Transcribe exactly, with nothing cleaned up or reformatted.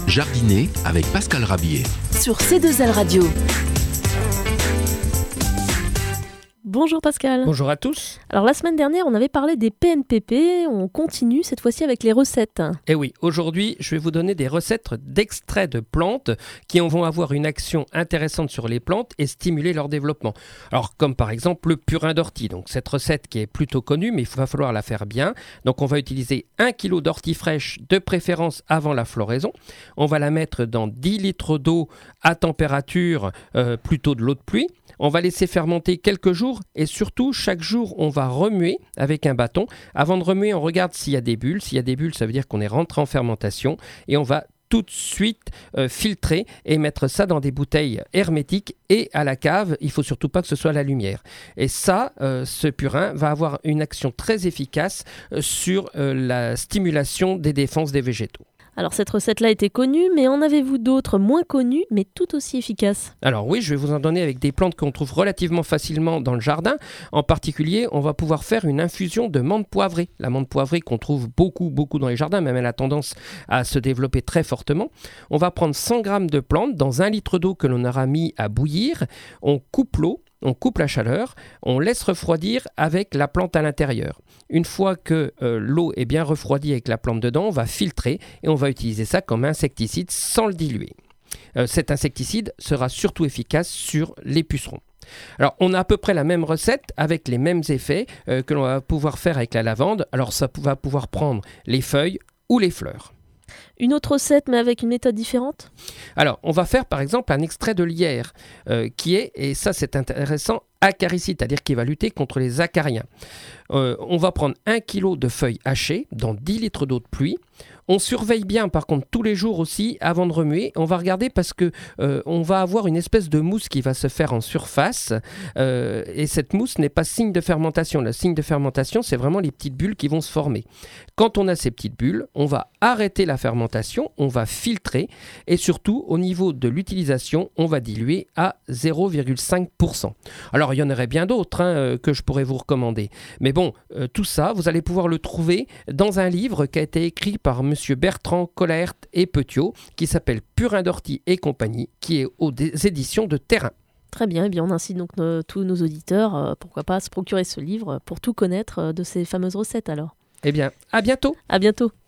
Jardiner avec Pascal Rabier. Sur C deux L Radio. Bonjour Pascal. Bonjour à tous. Alors la semaine dernière, on avait parlé des P N P P. On continue cette fois-ci avec les recettes. Et oui, aujourd'hui, je vais vous donner des recettes d'extraits de plantes qui vont avoir une action intéressante sur les plantes et stimuler leur développement. Alors comme par exemple le purin d'ortie. Donc cette recette qui est plutôt connue, mais il va falloir la faire bien. Donc on va utiliser un kilo d'ortie fraîche, de préférence avant la floraison. On va la mettre dans dix litres d'eau à température, euh, plutôt de l'eau de pluie. On va laisser fermenter quelques jours et surtout, chaque jour, on va remuer avec un bâton. Avant de remuer, on regarde s'il y a des bulles. S'il y a des bulles, ça veut dire qu'on est rentré en fermentation et on va tout de suite euh, filtrer et mettre ça dans des bouteilles hermétiques et à la cave. Il ne faut surtout pas que ce soit à la lumière. Et ça, euh, ce purin va avoir une action très efficace euh, sur euh, la stimulation des défenses des végétaux. Alors cette recette-là était connue, mais en avez-vous d'autres moins connues, mais tout aussi efficaces ? Alors oui, je vais vous en donner avec des plantes qu'on trouve relativement facilement dans le jardin. En particulier, on va pouvoir faire une infusion de menthe poivrée. La menthe poivrée qu'on trouve beaucoup, beaucoup dans les jardins, même elle a tendance à se développer très fortement. On va prendre cent grammes de plantes dans un litre d'eau que l'on aura mis à bouillir. On coupe l'eau. On coupe la chaleur, on laisse refroidir avec la plante à l'intérieur. Une fois que euh, l'eau est bien refroidie avec la plante dedans, on va filtrer et on va utiliser ça comme insecticide sans le diluer. Euh, cet insecticide sera surtout efficace sur les pucerons. Alors, on a à peu près la même recette avec les mêmes effets euh, que l'on va pouvoir faire avec la lavande. Alors, ça va pouvoir prendre les feuilles ou les fleurs. Une autre recette, mais avec une méthode différente ? Alors, on va faire par exemple un extrait de lierre euh, qui est, et ça c'est intéressant, acaricide, c'est-à-dire qui va lutter contre les acariens. Euh, on va prendre un kilo de feuilles hachées dans dix litres d'eau de pluie. On surveille bien par contre tous les jours aussi avant de remuer. On va regarder parce que euh, on va avoir une espèce de mousse qui va se faire en surface euh, et cette mousse n'est pas signe de fermentation. Le signe de fermentation, c'est vraiment les petites bulles qui vont se former. Quand on a ces petites bulles, on va arrêter la fermentation, on va filtrer et surtout au niveau de l'utilisation, on va diluer à zéro virgule cinq pour cent. Alors il y en aurait bien d'autres hein, euh, que je pourrais vous recommander. Mais bon, euh, tout ça, vous allez pouvoir le trouver dans un livre qui a été écrit par M. Bertrand Collaert et Petiot, qui s'appelle Purin d'ortie et compagnie, qui est aux éditions de Terrain. Très bien, et bien on incite donc nos, tous nos auditeurs, euh, pourquoi pas se procurer ce livre pour tout connaître euh, de ces fameuses recettes alors. Eh bien, à bientôt. À bientôt.